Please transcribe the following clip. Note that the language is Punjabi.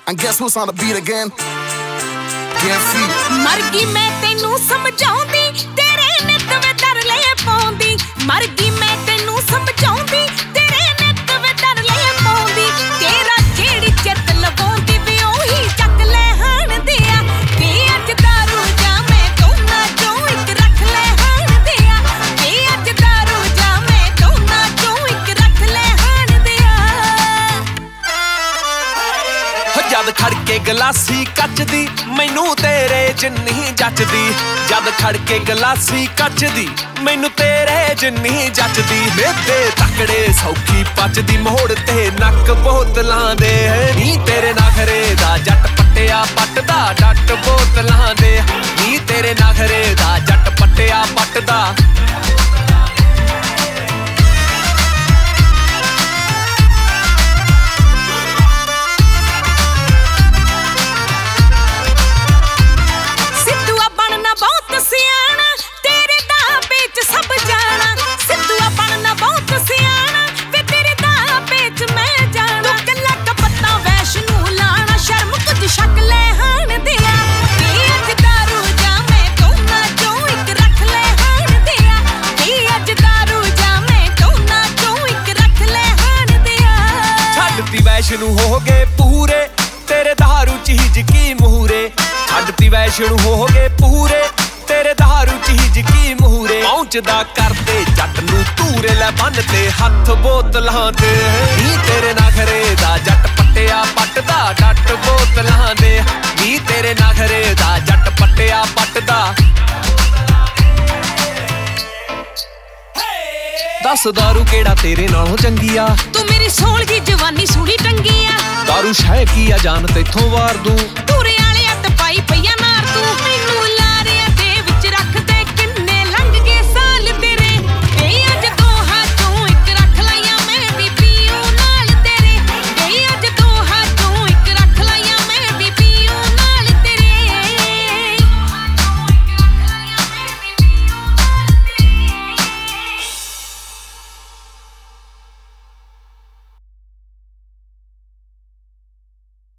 And guess who's on the beat again? DMC. ਮਰ ਗਈ ਮੈਂ ਤੈਨੂੰ ਸਮਝਾਉਂਦੀ ਤੇਰੇ ਨਿੱਤ ਵੇ ਤਰਲੇ ਪਾਉਂਦੀ ਮਰ ਗਈ ਮੈਂ ਤੈਨੂੰ ਸਮਝਾਉਂਦੀ ਤੇਰੇ ਨਿੱਤ ਵੇ ਤਰਲੇ ਪਾਉਂਦੀ ਤੇਰਾ ਜਿਹੜੀ ਚਿੱਤ ਲਵਾਉਂਦੀ ਵੀ ਉਹੀ ਚੱਕ ਲੈ ਹਣ ਦਿਆ ਵੀ ਅੱਜ ਦਾਰੂ ਜਾਵੇਂ ਦੋਨਾਂ ਚੋਂ ਇੱਕ ਰੱਖ ਲੈ ਹਣ ਦਿਆ ਵੀ ਅੱਜ ਦਾਰੂ ਜਾਵੇਂ ਦੋਨਾਂ ਚੋਂ ਇੱਕ ਰੱਖ ਲੈ ਹਣ ਦਿਆ ਜਦ ਖੜ ਕੇ ਗਲਾਸੀ ਕੱਚ ਦੀ ਮੈਨੂੰ ਤੇਰੇ ਜਿੰਨੀ ਜੱਚਦੀ ਜਦ ਖੜ ਕੇ ਗਲਾਸੀ ਕੱਚ ਦੀ ਮੈਨੂੰ ਤੇਰੇ ਜਿੰਨੀ ਜੱਚਦੀ ਮੇਤੇ ਤਕੜੇ ਸੌਖੀ ਪੱਚਦੀ ਮੋੜ ਤੇ ਨੱਕ ਬੋਤਲਾਂ ਦੇ ਨੀ ਤੇਰੇ ਨਖਰੇ ਦਾ ਜੱਟ ਪੱਟਿਆ ਪੱਟਦਾ ਡੱਟ ਬੋਤਲਾਂ ਦੇ ਨੀ ਤੇਰੇ ਨਖਰੇ ਦਾ ਜੱਟ ਪੱਟਿਆ ਪੱਟਦਾ ਵੈਸ਼ਨੂੰ ਹੋ ਗਏ ਪੂਰੇ ਤੇਰੇ ਦਹਾਰੂ ਚੀਜ਼ ਕੀ ਮੂਹਰੇ ਛੱਡਤੀ ਵੈਸ਼ਨੂੰ ਹੋ ਗਏ ਪੂਰੇ ਤੇਰੇ ਦਹਾਰੂ ਚੀਜ਼ ਕੀ ਮੂਹਰੇ ਪਹੁੰਚਦਾ ਕਰਦੇ ਜੱਟ ਨੂੰ ਧੂਰੇ ਲੈ ਬੰਨ ਤੇ ਹੱਥ ਬੋਤਲਾਂ ਤੇ ਨੀ ਤੇਰੇ ਨਖਰੇ ਦਾ ਜੱਟ ਪੱਟਿਆ ਪੱਟਦਾ ਡੱਟ ਬੋਤਲਾਂ ਦੇ ਨੀ ਤੇਰੇ ਨਖਰੇ ਦਾ ਜੱਟ ਪੱਟਿਆ ਪੱਟਦਾ ਦੱਸ ਦਾਰੂ ਕਿਹੜਾ ਤੇਰੇ ਨਾਲੋਂ ਚੰਗੀ ਆ ਤੂੰ ਮੇਰੀ ਸੋਹਣੀ ਜਵਾਨੀ ਸੋਹਣੀ ਟੰਗੀ ਆ ਦਾਰੂ ਸ਼ੈ ਕੀ ਆ ਜਾਨ ਤੇਥੋਂ ਵਾਰ ਦੂੰ ਤੂਰੇ